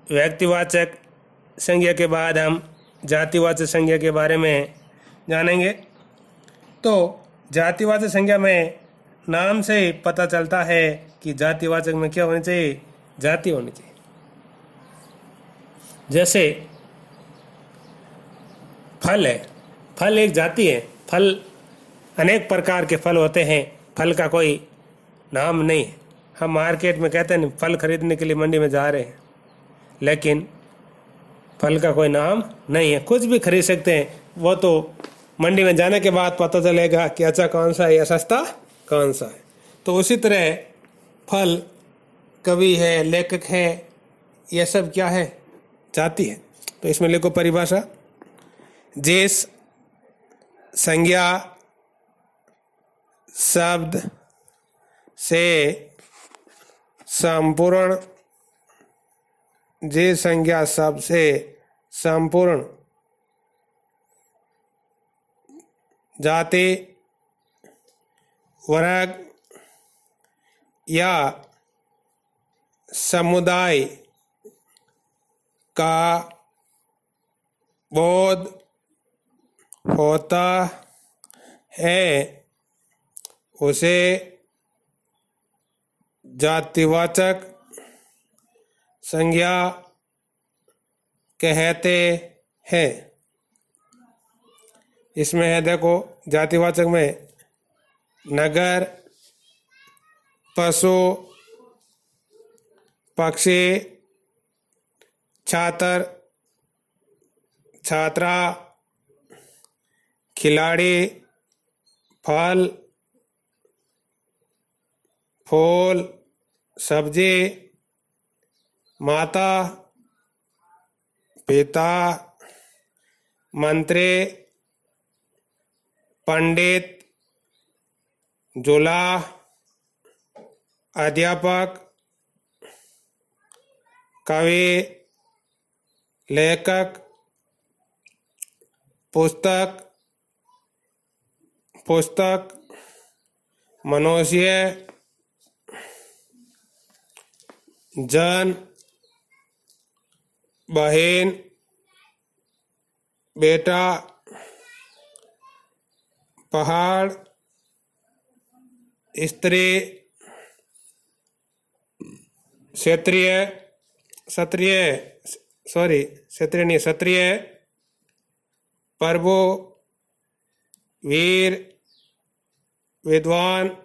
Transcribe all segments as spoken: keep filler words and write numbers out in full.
व्यक्तिवाचक संज्ञा के बाद हम जातिवाचक संज्ञा के बारे में जानेंगे। तो जातिवाचक संज्ञा में नाम से ही पता चलता है कि जातिवाचक में क्या होनी चाहिए, जाति होनी चाहिए। जैसे फल है, फल एक जाति है। फल अनेक प्रकार के फल होते हैं, फल का कोई नाम नहीं है। हम मार्केट में कहते हैं फल खरीदने के लिए मंडी में जा रहे हैं, लेकिन फल का कोई नाम नहीं है। कुछ भी खरीद सकते हैं, वो तो मंडी में जाने के बाद पता चलेगा कि अच्छा कौन सा है या सस्ता कौन सा है। तो उसी तरह फल कवि है, लेखक है, यह सब क्या है, जाति है। तो इसमें लिखो परिभाषा, जिस संज्ञा शब्द से संपूर्ण जिस संज्ञा शब्द से संपूर्ण जाति, वर्ग या समुदाय का बोध होता है उसे जातिवाचक संज्ञा कहते हैं। इसमें है देखो, जातिवाचक में नगर, पशु, पक्षी, छात्र, छात्रा, खिलाड़ी, फल, फूल, सब्जी, माता, पिता, मंत्री, पंडित, जुला, अध्यापक, कवि, लेखक, पुस्तक, पुस्तक, मनुष्य, जन, बहन, बेटा, पहाड़, स्त्री, क्षत्रिय, क्षत्रिय सॉरी क्षत्रिय नहीं क्षत्रिय, प्रभु, वीर, विद्वान,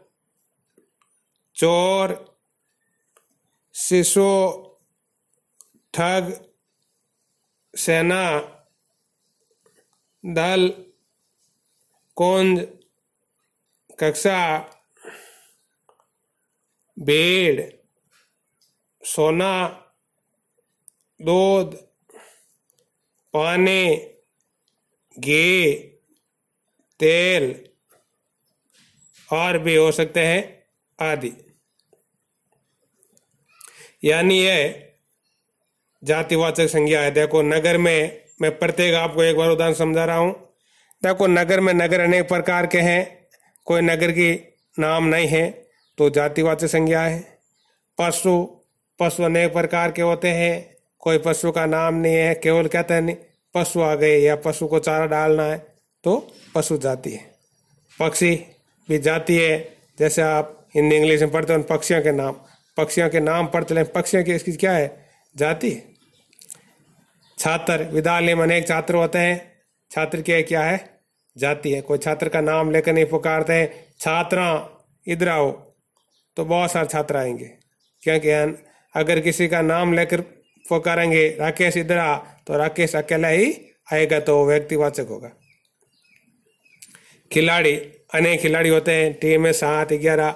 चोर, शिशु, ठग, सेना, दल, कुंज, कक्षा, भेड़, सोना, दूध, पानी, घी, तेल और भी हो सकते हैं आदि। यानी यह जातिवाचक संज्ञा है। देखो नगर में, मैं प्रत्येक आपको एक बार उदाहरण समझा रहा हूँ। देखो नगर में नगर अनेक प्रकार के हैं, कोई नगर की नाम नहीं है तो जातिवाचक संज्ञा है। पशु, पशु अनेक प्रकार के होते हैं, कोई पशु का नाम नहीं है, केवल कहते हैं नहीं पशु आ गए या पशु को चारा डालना है तो पशु जाति है। पक्षी भी जाति है, जैसे आप हिंदी इंग्लिश में पढ़ते हो पक्षियों के नाम, पक्षियों के नाम पढ़ते हैं, पक्षियों की इसकी क्या है, जाति। छात्र, विद्यालय में अनेक छात्र होते हैं, छात्र की क्या है, जाति है। कोई छात्र का नाम लेकर नहीं पुकारते हैं, छात्रा इधर आओ तो बहुत सारे छात्र आएंगे, क्योंकि अगर किसी का नाम लेकर पुकारेंगे राकेश इधर आ तो राकेश अकेला ही आएगा, तो वो व्यक्तिवाचक होगा। खिलाड़ी, अनेक खिलाड़ी होते हैं, टीम में सात ग्यारह,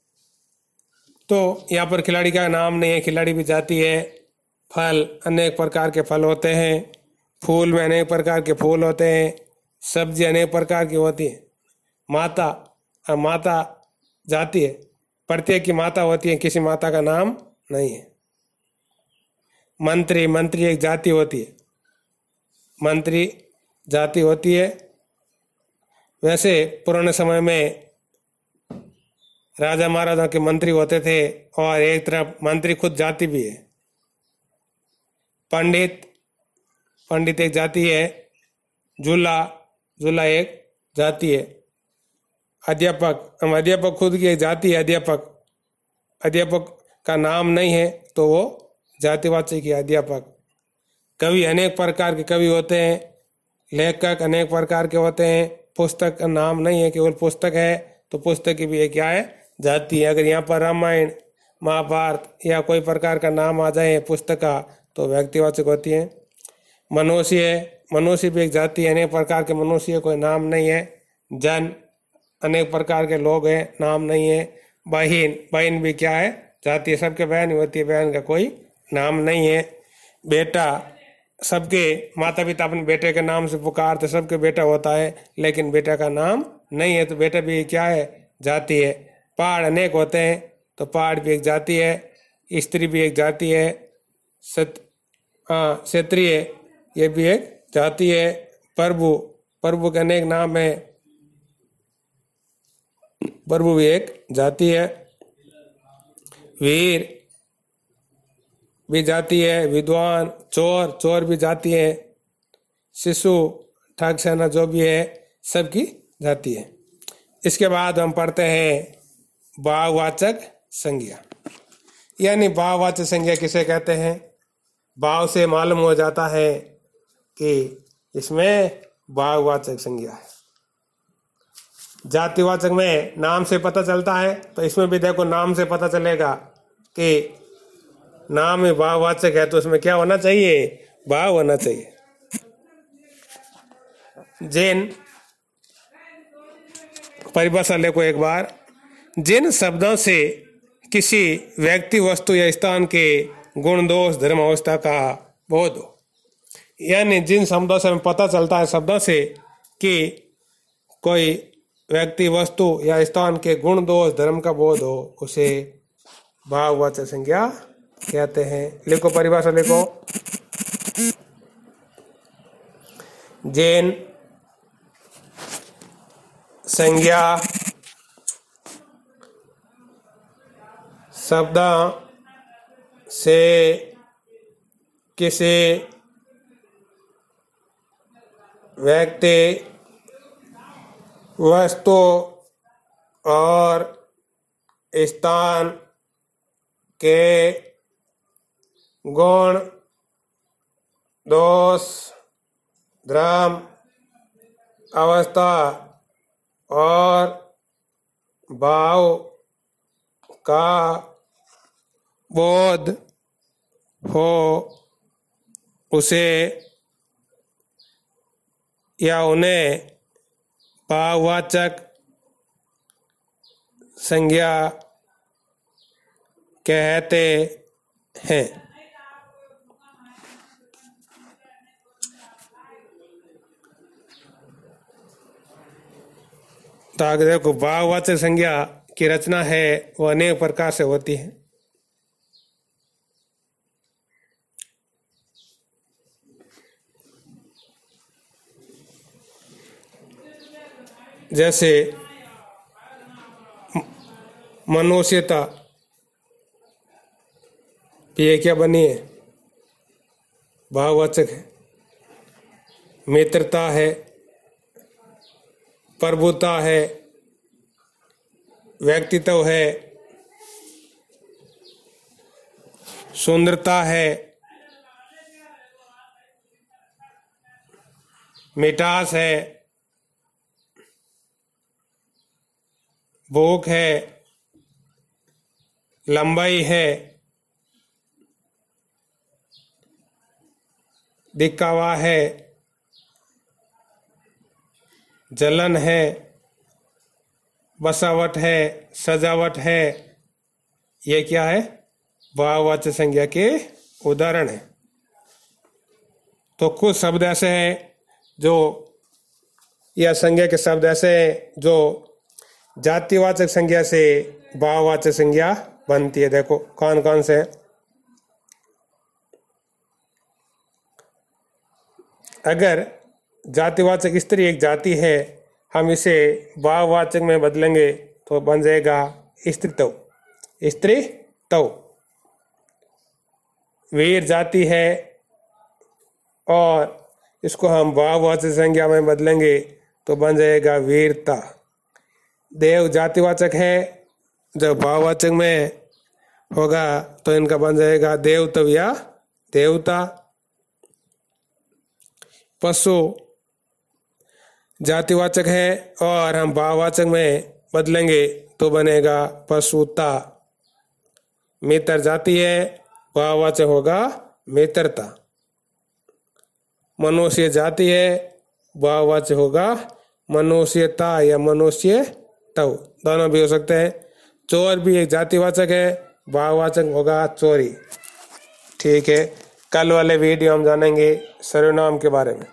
तो यहाँ पर खिलाड़ी का नाम नहीं है, खिलाड़ी भी जाति है। फल, अनेक प्रकार के फल होते हैं, फूल में अनेक प्रकार के फूल होते हैं, सब्जी अनेक प्रकार की होती है। माता, माता जाति है, प्रत्येक की माता होती है, किसी माता का नाम नहीं है। मंत्री, मंत्री एक जाति होती है, मंत्री जाति होती है। वैसे पुराने समय में राजा महाराजा के मंत्री होते थे, और एक तरफ मंत्री खुद जाति भी है। पंडित, पंडित एक जाति है। झूला, झूला एक जाति है। अध्यापक, हम अध्यापक खुद की एक जाति है। अध्यापक, अध्यापक का नाम नहीं है तो वो जातिवाचक है अध्यापक। कवि, अनेक प्रकार के कवि होते हैं। लेखक अनेक प्रकार के होते हैं। पुस्तक का नाम नहीं है, केवल पुस्तक है तो पुस्तक की भी एक क्या है, जाति है। अगर यहाँ पर रामायण, महाभारत या कोई प्रकार का नाम आ जाए पुस्तक का तो व्यक्तिवाचक होती है। मनुष्य, मनुष्य भी एक जाति है। अनेक प्रकार के मनुष्य, कोई नाम नहीं है। जन, अनेक प्रकार के लोग हैं, नाम नहीं है। बहन, बहन भी क्या है, जाति है। सबके बहन होती है, बहन का कोई नाम नहीं है। बेटा, सबके माता पिता अपने बेटे के नाम से पुकारते, सबके बेटा होता है, लेकिन बेटा का नाम नहीं है तो बेटा भी क्या है, जाति है। पहाड़ अनेक होते हैं तो पहाड़ भी एक जाति है। स्त्री भी एक जाति है। सत हाँ क्षत्रिय, ये भी एक जाति है। प्रभु, प्रभु के अनेक नाम है, प्रभु भी एक जाति है। वीर भी जाति है। विद्वान, चोर, चोर भी जाति है। शिशु, ठग सेना जो भी है, सबकी जाति है। इसके बाद हम पढ़ते हैं भाववाचक संज्ञा। यानी भाववाचक संज्ञा किसे कहते हैं? भाव से मालूम हो जाता है कि इसमें भाववाचक संज्ञा है। जातिवाचक में नाम से पता चलता है तो इसमें भी देखो नाम से पता चलेगा कि नाम में भाववाचक है तो उसमें क्या होना चाहिए, भाव होना चाहिए। जिन परिभाषा लेको एक बार, जिन शब्दों से किसी व्यक्ति, वस्तु या स्थान के गुण, दोष, धर्म, अवस्था का बोध हो। यानी जिन शब्दों से हमें पता चलता है, शब्दों से कि कोई व्यक्ति, वस्तु या स्थान के गुण, दोष, धर्म का बोध हो, उसे भाववाचक संज्ञा कहते हैं। लिखो परिभाषा, लिखो। जिन संज्ञा शब्दों से किसी व्यक्ति, वस्तु और स्थान के गुण, दोष, धर्म, अवस्था और भाव का बोध हो, उसे या उन्हें भाववाचक संज्ञा कहते हैं। तो आगे देखो, भाववाचक संज्ञा की रचना है वो अनेक प्रकार से होती है। जैसे मनुष्यता, ये क्या बनी है, भाववाचक है। मित्रता है, प्रभुता है, व्यक्तित्व है, सुंदरता है, मिठास है, भूख है, लंबाई है, दिखावा है, जलन है, बसावट है, सजावट है। ये क्या है, भाववाचक संज्ञा के उदाहरण है। तो कुछ शब्द ऐसे हैं जो, या संज्ञा के शब्द ऐसे हैं जो जातिवाचक संज्ञा से भाववाचक संज्ञा बनती है। देखो कौन कौन से हैं। अगर जातिवाचक स्त्री एक जाति है, हम इसे भाववाचक में बदलेंगे तो बन जाएगा स्त्रीत्व, स्त्रीत्व। वीर जाति है, और इसको हम भाववाचक संज्ञा में बदलेंगे तो बन जाएगा वीरता। देव जातिवाचक है, जब भाववाचक में होगा तो इनका बन जाएगा देवत्व या देवता। पशु जातिवाचक है और हम भाववाचक में बदलेंगे तो बनेगा पशुता। मित्र जाति है, भाववाचक होगा मित्रता। मनुष्य जाति है, भाववाचक होगा मनुष्यता या मनुष्य तव, दोनों भी हो सकते हैं। चोर भी एक जातिवाचक है, भाववाचक होगा चोरी। ठीक है, कल वाले वीडियो हम जानेंगे सर्वनाम के बारे में।